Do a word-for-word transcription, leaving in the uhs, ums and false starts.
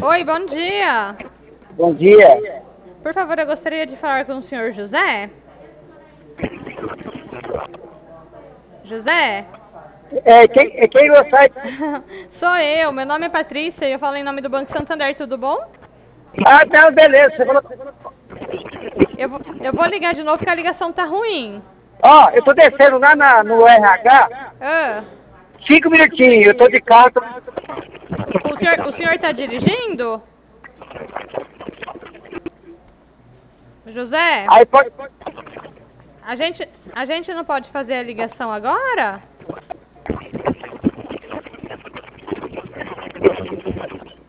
Oi, bom dia. Bom dia. Por favor, eu gostaria de falar com o senhor José. José? É, quem, é quem gostaria? Sou eu, meu nome é Patrícia e eu falo em nome do Banco Santander, tudo bom? Ah, não, beleza. Você falou... Eu vou, eu vou ligar de novo porque a ligação tá ruim. Ó, eu tô descendo lá na, no R H, Ah, cinco minutinhos, eu tô de carro. Tô... o senhor, o senhor tá dirigindo? José? Aí pode... A gente, a gente não pode fazer a ligação agora?